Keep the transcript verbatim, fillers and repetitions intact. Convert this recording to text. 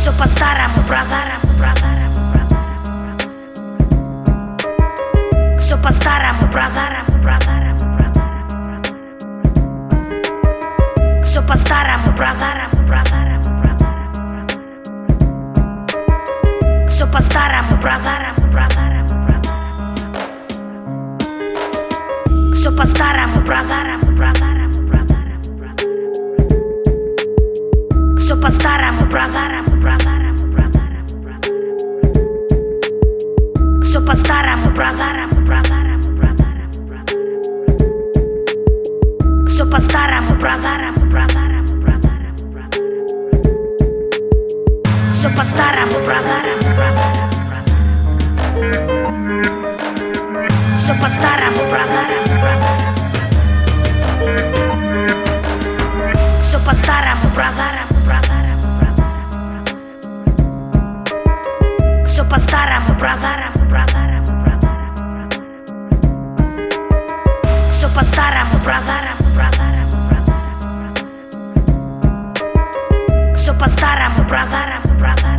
Все по-старому, бразарому, бразарому, бразарому. Все по-старому, бразарому, бразарому, бразарому. Все по-старому, бразарому, бразарому, бразарому. Все по-старому, бразарому, бразарому, бразарому. Все по-старому, бразарому, бразарому, бразарому, бразарому. Все по-старому, бразарому, бразарому, бразарому, бразарому. Все по-старому, бразарому, бразарому, бразарому, бразарому. Все по-старому, бразарому, бразарому, бразарому, бразарому. Все по-старому, бразарому, бразарому, бразарому. Все по-старому, бразарому, бразарому. Все по-старому, бразарому, бразарому, бразарому. Все по-старому, бразарому, бразарому, бразарому. Все по-старому, бразарому, бразарому, бразарому. Все по-старому, бразарому, бразарому.